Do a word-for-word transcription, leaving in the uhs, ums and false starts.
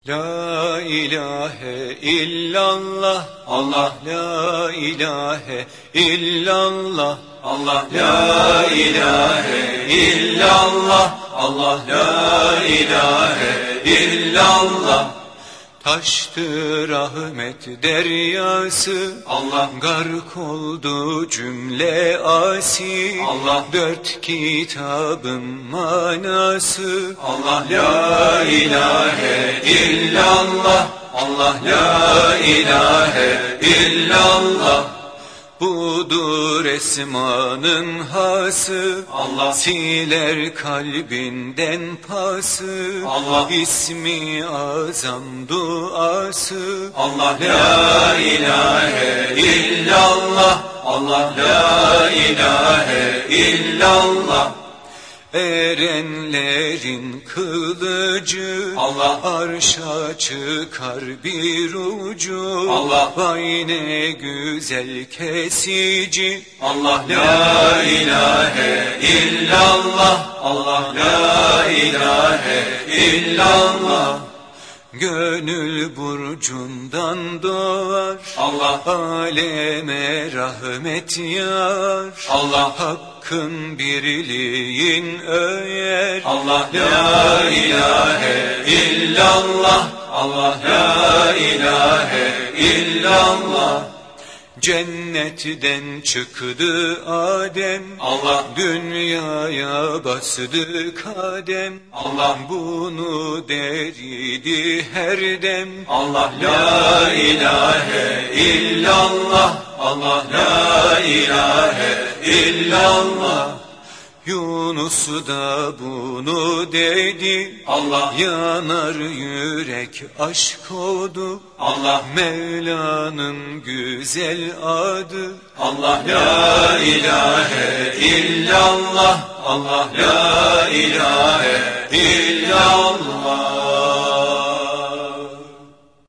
La ilahe illallah, Allah, la ilahe illallah, Allah, la ilahe illallah, Allah, la ilahe illallah. Taştı rahmet deryası, Allah, gark oldu cümle asi, Allah, dört kitabın manası, Allah, la ilahe illallah, Allah, la ilahe illallah. Budur esmanın hası, Allah, siler kalbinden pası, Allah, ismi azam duası, Allah, la ilahe illallah, Allah, la ilahe illallah. Erenlerin kılıcı, Allah, arşa çıkar bir ucu, Allah, vay ne güzel kesici, Allah, la ilahe illallah, Allah, la ilahe illallah. Gönül burcundan doğar, Allah, aleme rahmet yar, Allah, hakkın birliğin öğer, Allah, la ilahe illallah, Allah, la ilahe illallah. Cennetten çıktı Adem, Allah, dünyaya bastı kadem, Allah, bunu deridi her dem, Allah, la ilahe illallah, Allah, la ilahe illallah. Yunus da bunu dedi, Allah, yanar yürek aşk oldu, Allah, Mevla'nın güzel adı, Allah, la ilahe illallah, Allah, la ilahe illallah.